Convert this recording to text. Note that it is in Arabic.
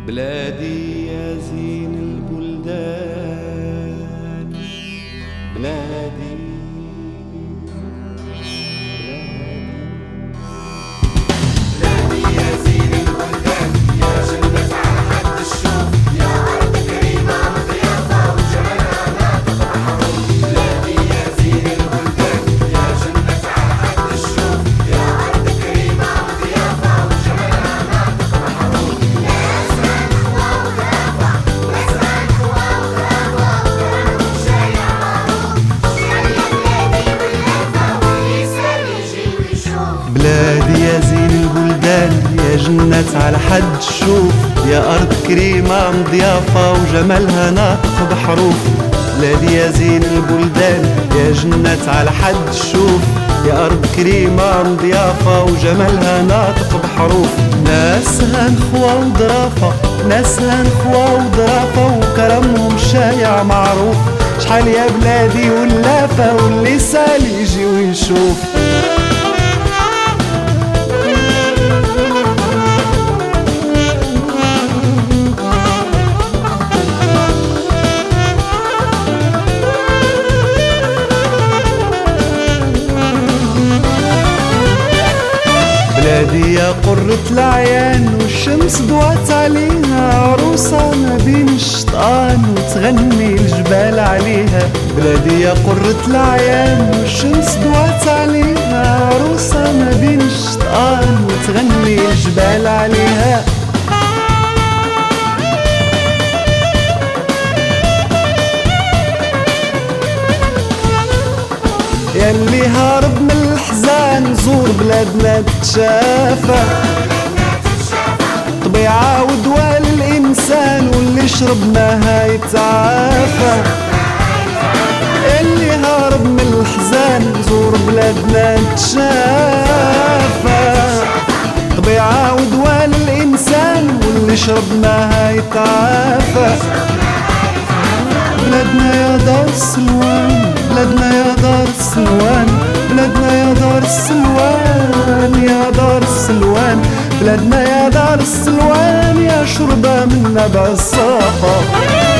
بلادي يا زين البلدان، بلادي يا زين البلدان، يا جنة على حد الشوف، يا أرض كريمة وضيافة وجمالها ناطق بحروف. بلادي يا زين البلدان، يا جنة على حد الشوف، يا أرض كريمة وضيافة وجمالها ناطق بحروف. ناسها نخوة وغابة، ناسها نخوة وغابة وكرمهم شايع معروف. شعل يا بلادي واللافة واللي يسأل يجي ويشوف. بلادي يا زين البلدان، يا جنة على حد الشوف، يا أرض كريمة مضيافة وجمالها ناطق بحروف. بلادي يا زين البلدان، يا جنة على حد الشوف، يا أرض كريمة مضيافة وجمالها ناطق بحروف. ناسها نخوة وظرافة، ناسها نخوة وظرافة وكرمهم شايع معروف. شحال يا بلادي واللافة واللي سال يجي ويشوف. بلادي يا قرة العيان والشمس ضوات عليها، عروسة ما بين الشطآن وتغني الجبال عليها. بلادي يا قرة العيان والشمس ضوات عليها، عروسة ما بين الشطآن وتغني الجبال عليها. ياللي هارب من الحزان زور بلادنا تتشافى، طبيعة ودواء للإنسان واللي شرب ماها يتعافى. ياللي هارب من الحزان زور بلادنا تتشافى، طبيعة ودواء للإنسان واللي شرب ماها يتعافى. بلادنا يا دار السلوان، بلادنا يا دار السلوان، بلادنا يا دار السلوان، يا دار السلوان. بلادنا يا دار السلوان، يا شربة من نبع الصافا.